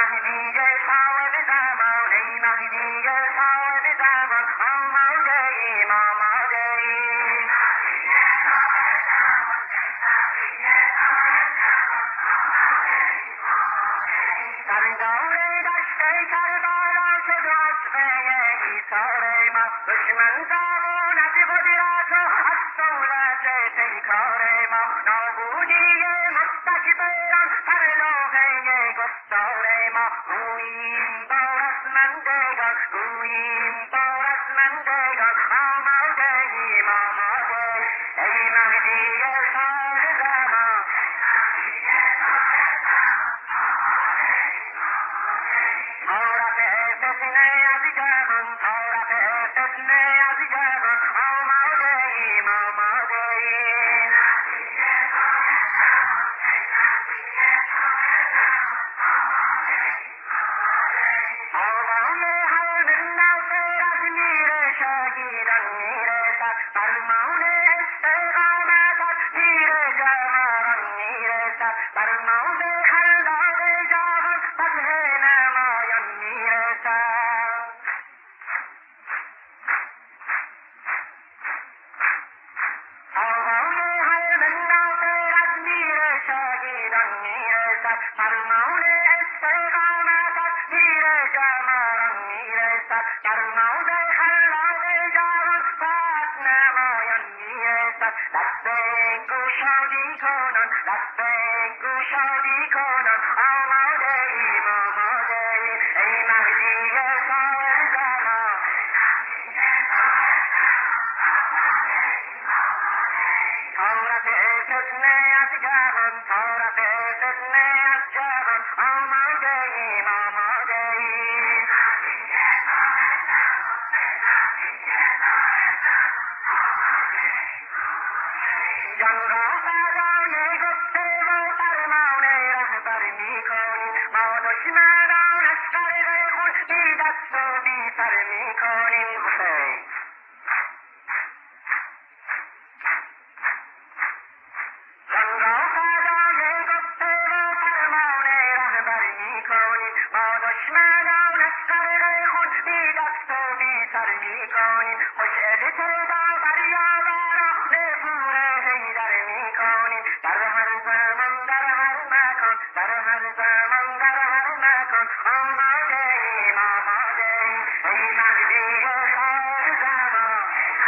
مهدی صاحب زمان ای مهدی صاحب زمان آماده ایم آماده ایم سردار دشت کربلا شد عطبه ایثار ما دشمن زبان از قدرت و از دولت پیکار ما نابودی مستکبران پرلوحه گفتار ما گوییم با رسمندگان گوییم با رسمندگان آماده ایم آماده ای مهدی صاحب زمان طرف فتنه از جهان طرف فتنه از جهان آماده ایم آماده ایم آوای هر ناصر از میر شهیدان میرسد فرمان استقامت از پیر جوانان میرسد فرمان خلاق جهان فتح نمایان میرسد آوای هر ناصر از میر شهیدان میرسد فرمان استقامت از پیر جوانان میرسد فرمان خلاق جوان فتح نمایان میرسد لبیک گشادی کنان لبیک گشادی کنان آماده ایم آماده ایم ای مهدی صاحب زمان طرف فتنه از جهان طرف فتنه از جهان آماده ایم آماده ایم جان را فدای گفته و فرمان رهبر میکنیم ما دشمنانش غرق خون بی دست و بی سر میکنیم حسین جان را فدای گفته و فرمان رهبر میکنیم ما دشمنانش غرق خون بی دست و بی سر میکنیم خوش ابتدا فریاداران پور حیدر میکنیم در هر زمان در هر مکان در هر زمان در هر مکان آماده ایم آماده ایم ای مهدی صاحب زمان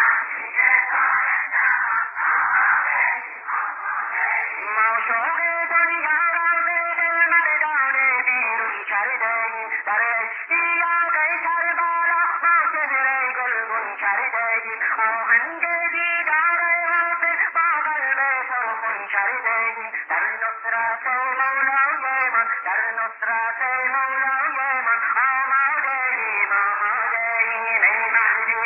ما شوق دنیا را ز دل مردان بیرون کرده ایم در اشتیاق کربلا ما چهره گلگون کرده ایم آهنگ دیدار حافظ با قلب پرخون کرده ایم در نصرت مولایمان در نصرت مولایمان آماده ایم آماده ایم ای مهدی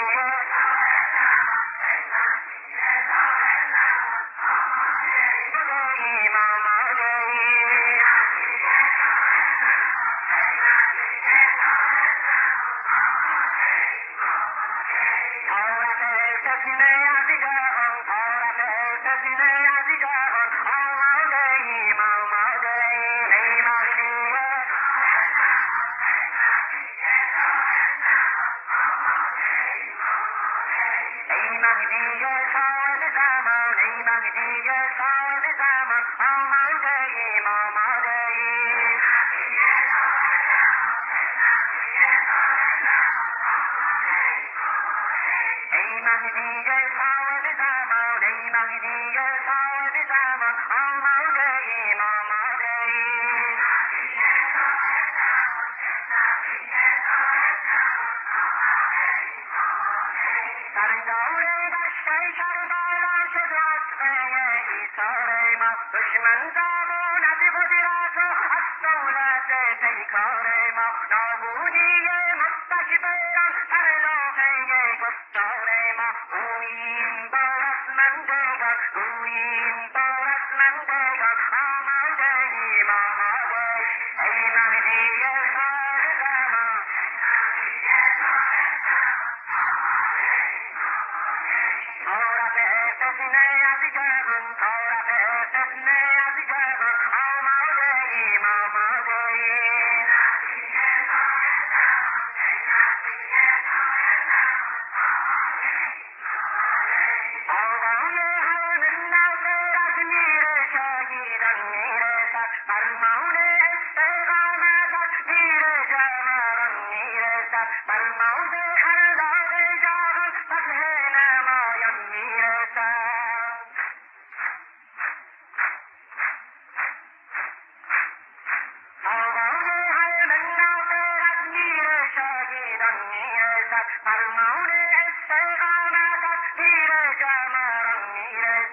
ایم آماده ایم طرف فتنه از جهان طرف فتنه از جهان آماده ایم آماده ایم ای مهدی ای مهدی صاحب زمان ای مهدی صاحب زمان آماده ایم آماده ایم ای مهدی صاحب زمان ای مهدی صاحب زمان آماده ایم آماده ایم سردار دشت کربلا شد عطبه ایثار ما دشمن زبان از قدرت و از دولت پیکار ما نابودی مستکبران پرلوحه گفتار ما گوییم با رسمندگان گوییم با رسمندگان آماده ایم آماده ای مهدی صاحب زمان طرف فتنه از جهان طرف فتنه از جهان آماده ایم آماده ایم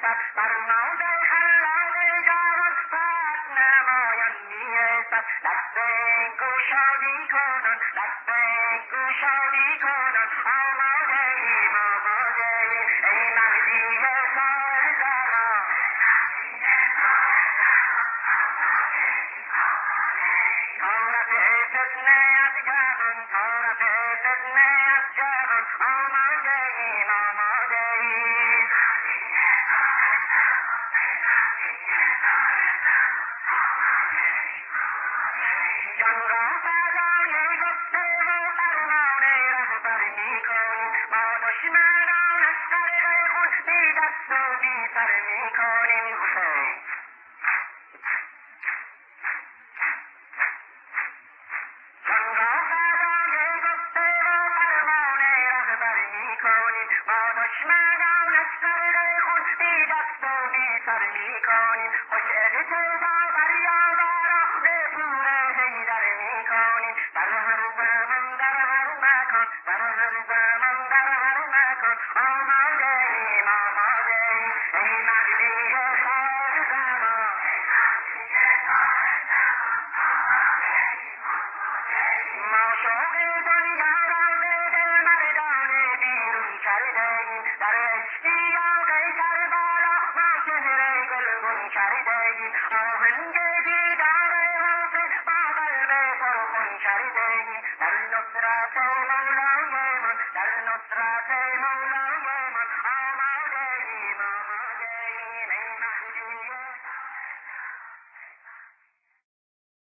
میرسد بر موضع خلاق جوان فقط نمایان میرسد دست گشادی کنان دست گشادی کنان آماده ایم آماده ای مهدی صاحب زمان طرف فتنه از جهان طرف فتنه از جهان